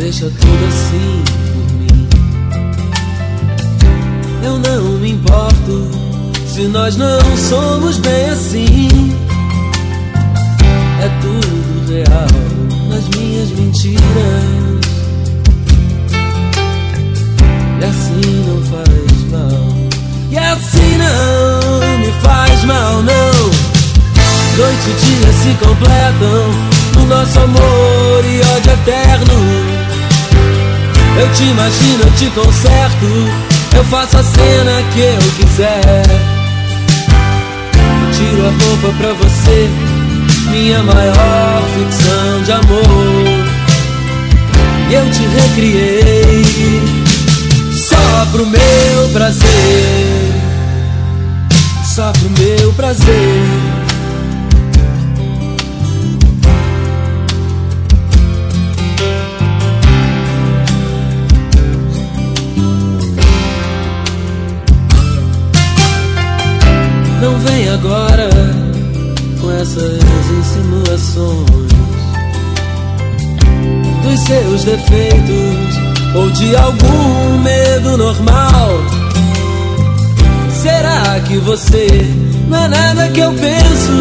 deixa tudo assim por mim. Eu não me importo se nós não somos bem assim. É tudo real nas minhas mentiras, e assim não faz mal, e assim não me faz mal, não. Noite e dia se completam no nosso amor e ódio eterno. Eu te imagino, eu te conserto, eu faço a cena que eu quiser. Eu tiro a roupa pra você, minha maior ficção de amor. E eu te recriei só pro meu prazer, só pro meu prazer. Não vem agora com essas insinuações dos seus defeitos ou de algum medo normal. Será que você não é nada que eu penso?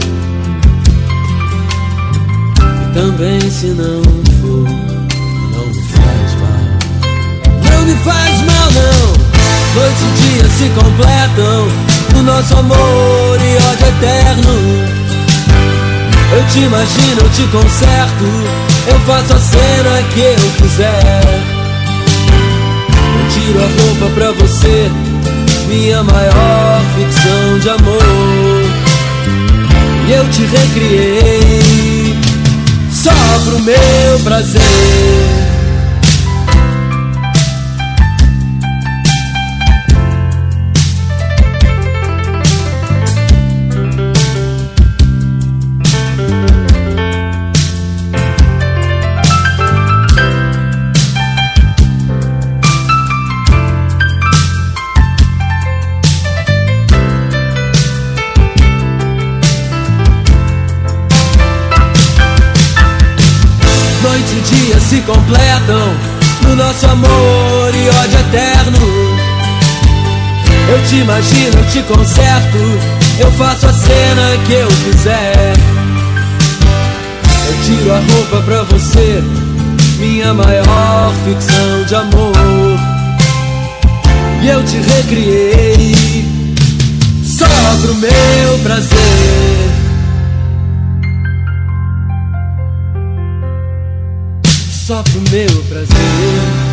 E também se não for, não me faz mal. Não me faz mal, não. Noite e dia se completam no nosso amor e ódio eterno. Eu te imagino, eu te conserto, eu faço a cena que eu quiser. Eu tiro a roupa pra você, minha maior ficção de amor. E eu te recriei só pro meu prazer. Noite e dia se completam no nosso amor e ódio eterno. Eu te imagino, eu te conserto, eu faço a cena que eu quiser. Eu tiro a roupa pra você, minha maior ficção de amor. E eu te recriei só pro meu prazer, só pro meu prazer.